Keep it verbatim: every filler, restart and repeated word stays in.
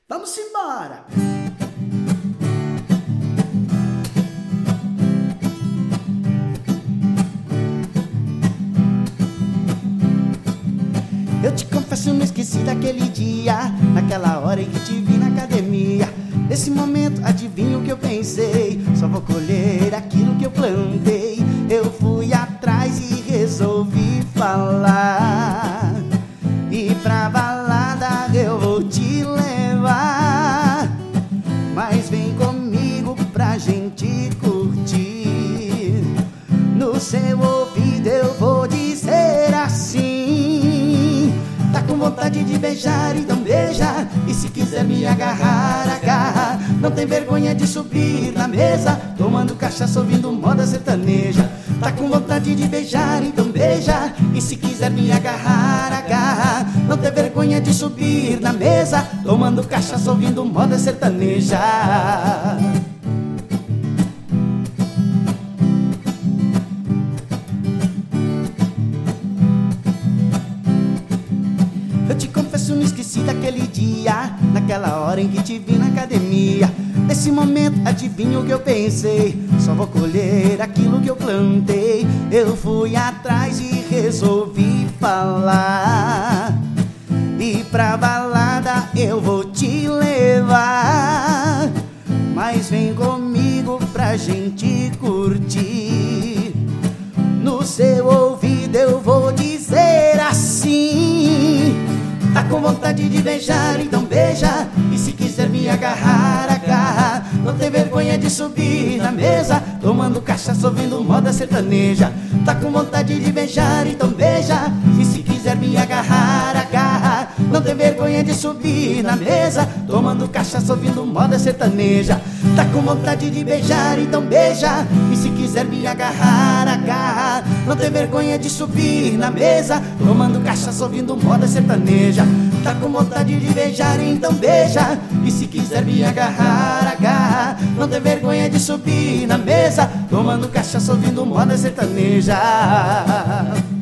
Vamos embora! Eu te confesso, não esqueci daquele dia, naquela hora em que te vi na academia. Nesse momento, adivinha o que eu pensei? Só vou colher aquilo que eu plantei. Eu fui atrás e resolvi falar. E pra balada eu vou te levar. Mas vem comigo pra gente curtir. No seu ouvido eu vou dizer assim: tá com vontade de beijar, então beija. E se quiser me agarrar, agarra. Não tem vergonha de subir na mesa, tomando cachaça, ouvindo moda sertaneja. Tá com vontade de beijar, então beija. E se quiser me agarrar, agarra. Não tem vergonha de subir na mesa, tomando cachaça, ouvindo moda sertaneja. Eu te confesso, não esqueci daquele dia, naquela hora em que te vi na academia. Nesse momento, adivinha o que eu pensei? Só vou colher aquilo que eu plantei. Eu fui atrás e resolvi falar. E pra balada eu vou te levar. Mas vem comigo pra gente curtir. No seu ouvido eu vou dizer assim: tá com vontade de beijar, então beija. E se quiser me agarrar, agarra. Não tem vergonha de subir na mesa, tomando cachaça, ouvindo moda sertaneja. Tá com vontade de beijar, então beija. E se quiser me agarrar, agarra. Não tem vergonha de subir na mesa, tomando cachaça, ouvindo moda sertaneja. Tá com vontade de beijar, então beija. E se quiser me agarrar, agarra. Não tem vergonha de subir na mesa, tomando cachaça, ouvindo moda sertaneja. Tá com vontade de beijar, então beija. E se quiser me agarrar, agarra. Não tem vergonha de subir na mesa, tomando cachaça, ouvindo moda sertaneja.